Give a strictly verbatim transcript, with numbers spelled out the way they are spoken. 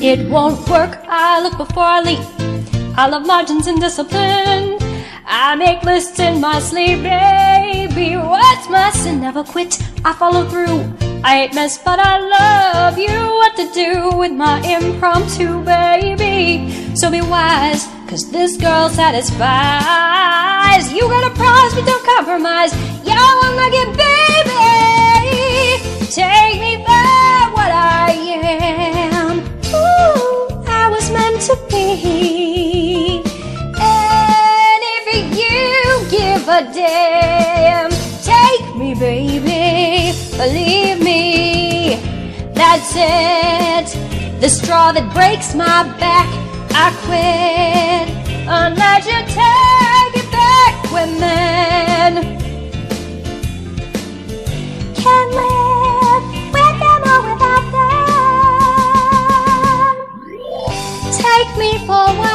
It won't work, I look before I leap. I love margins and discipline. I make lists in my sleep, baby. What's my sin? Never quit, I follow through. I ain't mess, but I love you. What to do with my impromptu, baby? So be wise, cause this girl satisfies. You got a prize, but don't compromise. Yeah, I wanna get, baby. Take me for what I am. Ooh, I was meant to be. And if you give a damn, take me, baby. Believe me, that's it. The straw that breaks my back, I quit. Unless you take it back, women can't live with them or without them. Take me for what